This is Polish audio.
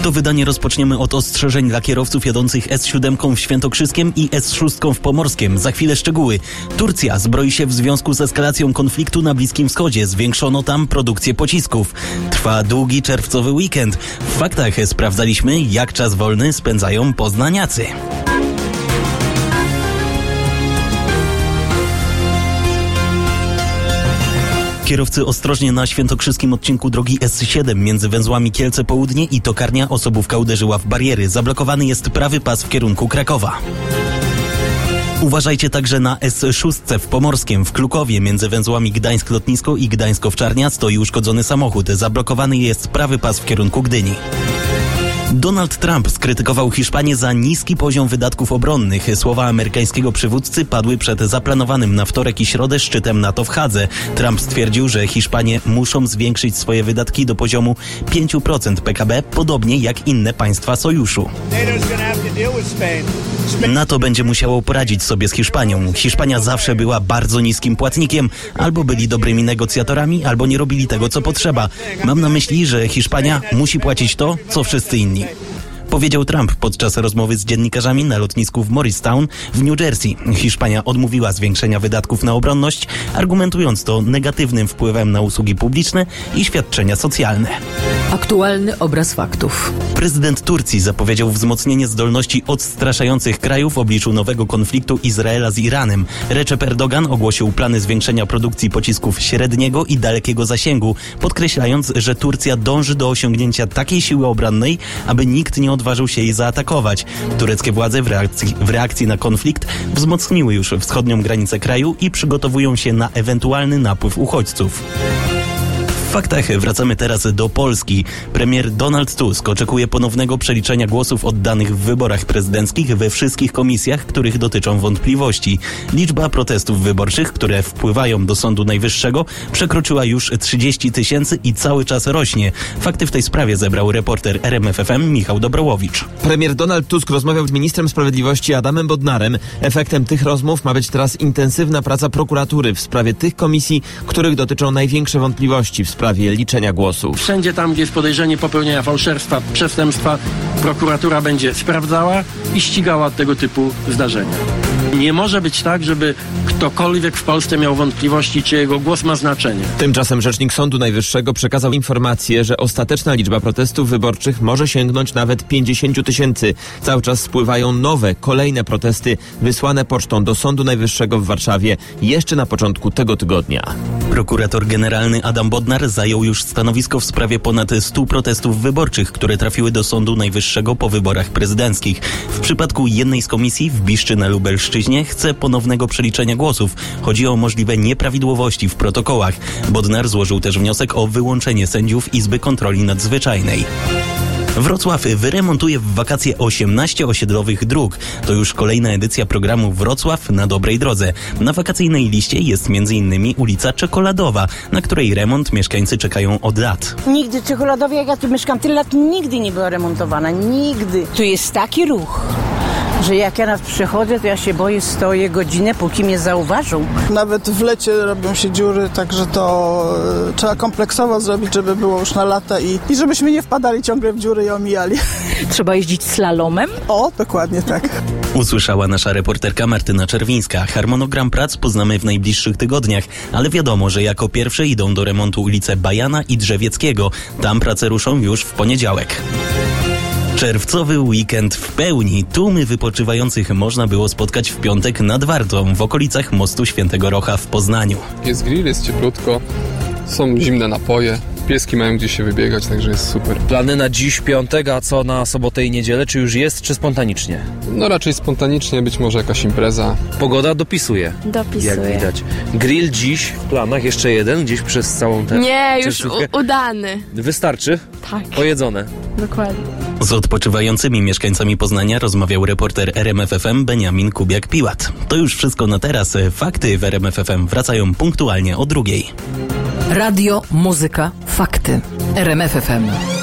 To wydanie rozpoczniemy od ostrzeżeń dla kierowców jadących S7 w Świętokrzyskiem i S6 w Pomorskiem. Za chwilę szczegóły. Turcja zbroi się w związku z eskalacją konfliktu na Bliskim Wschodzie. Zwiększono tam produkcję pocisków. Trwa długi czerwcowy weekend. W faktach sprawdzaliśmy, jak czas wolny spędzają poznaniacy. Kierowcy ostrożnie na świętokrzyskim odcinku drogi S7 między węzłami Kielce Południe i Tokarnia. Osobówka uderzyła w bariery. Zablokowany jest prawy pas w kierunku Krakowa. Uważajcie także na S6 w Pomorskiem. W Klukowie między węzłami Gdańsk Lotnisko i Gdańsk Owczarnia stoi uszkodzony samochód. Zablokowany jest prawy pas w kierunku Gdyni. Donald Trump skrytykował Hiszpanię za niski poziom wydatków obronnych. Słowa amerykańskiego przywódcy padły przed zaplanowanym na wtorek i środę szczytem NATO w Hadze. Trump stwierdził, że Hiszpanie muszą zwiększyć swoje wydatki do poziomu 5% PKB, podobnie jak inne państwa sojuszu. NATO będzie musiało poradzić sobie z Hiszpanią. Hiszpania zawsze była bardzo niskim płatnikiem. Albo byli dobrymi negocjatorami, albo nie robili tego, co potrzeba. Mam na myśli, że Hiszpania musi płacić to, co wszyscy inni. Powiedział Trump podczas rozmowy z dziennikarzami na lotnisku w Morristown w New Jersey. Hiszpania odmówiła zwiększenia wydatków na obronność, argumentując to negatywnym wpływem na usługi publiczne i świadczenia socjalne. Aktualny obraz faktów. Prezydent Turcji zapowiedział wzmocnienie zdolności odstraszających krajów w obliczu nowego konfliktu Izraela z Iranem. Recep Erdogan ogłosił plany zwiększenia produkcji pocisków średniego i dalekiego zasięgu, podkreślając, że Turcja dąży do osiągnięcia takiej siły obronnej, aby nikt nie odważył się jej zaatakować. Tureckie władze w reakcji na konflikt wzmocniły już wschodnią granicę kraju i przygotowują się na ewentualny napływ uchodźców. W faktach wracamy teraz do Polski. Premier Donald Tusk oczekuje ponownego przeliczenia głosów oddanych w wyborach prezydenckich we wszystkich komisjach, których dotyczą wątpliwości. Liczba protestów wyborczych, które wpływają do Sądu Najwyższego, przekroczyła już 30 000 i cały czas rośnie. Fakty w tej sprawie zebrał reporter RMFFM Michał Dobrołowicz. Premier Donald Tusk rozmawiał z ministrem sprawiedliwości Adamem Bodnarem. Efektem tych rozmów ma być teraz intensywna praca prokuratury w sprawie tych komisji, których dotyczą największe wątpliwości w sprawie liczenia głosów. Wszędzie tam, gdzie jest podejrzenie popełnienia fałszerstwa, przestępstwa, prokuratura będzie sprawdzała i ścigała tego typu zdarzenia. Nie może być tak, żeby ktokolwiek w Polsce miał wątpliwości, czy jego głos ma znaczenie. Tymczasem rzecznik Sądu Najwyższego przekazał informację, że ostateczna liczba protestów wyborczych może sięgnąć nawet 50 000. Cały czas spływają nowe, kolejne protesty wysłane pocztą do Sądu Najwyższego w Warszawie jeszcze na początku tego tygodnia. Prokurator generalny Adam Bodnar zajął już stanowisko w sprawie ponad 100 protestów wyborczych, które trafiły do Sądu Najwyższego po wyborach prezydenckich. W przypadku jednej z komisji w Biszczy na Lubelszczyźnie chce ponownego przeliczenia głosów. Chodzi o możliwe nieprawidłowości w protokołach. Bodnar złożył też wniosek o wyłączenie sędziów Izby Kontroli Nadzwyczajnej. Wrocław wyremontuje w wakacje 18 osiedlowych dróg. To już kolejna edycja programu Wrocław na dobrej drodze. Na wakacyjnej liście jest m.in. ulica Czekoladowa, na której remont mieszkańcy czekają od lat. Nigdy Czekoladowa, jak ja tu mieszkam tyle lat, nigdy nie była remontowana. Nigdy. Tu jest taki ruch, że jak ja przechodzę, to ja się boję, stoję godzinę, póki mnie zauważą. Nawet w lecie robią się dziury, także to trzeba kompleksowo zrobić, żeby było już na lata i żebyśmy nie wpadali ciągle w dziury i omijali. Trzeba jeździć slalomem? O, dokładnie tak. Usłyszała nasza reporterka Martyna Czerwińska. Harmonogram prac poznamy w najbliższych tygodniach, ale wiadomo, że jako pierwsze idą do remontu ulice Bajana i Drzewieckiego. Tam prace ruszą już w poniedziałek. Czerwcowy weekend w pełni. Tłumy wypoczywających można było spotkać w piątek nad Wartą, w okolicach mostu Świętego Rocha w Poznaniu. Jest grill, jest cieplutko, są zimne napoje. Pieski mają gdzieś się wybiegać, także jest super. Plany na dziś piątek, a co na sobotę i niedzielę? Czy już jest, czy spontanicznie? No raczej spontanicznie, być może jakaś impreza. Pogoda dopisuje. Dopisuje. Jak widać. Grill dziś w planach, jeszcze jeden, gdzieś przez całą tę... Nie, już udany. Wystarczy? Tak. Pojedzone. Dokładnie. Z odpoczywającymi mieszkańcami Poznania rozmawiał reporter RMFFM Beniamin Kubiak-Piłat. To już wszystko na teraz. Fakty w RMFFM wracają punktualnie o 2:00. Radio, muzyka, fakty. RMFFM.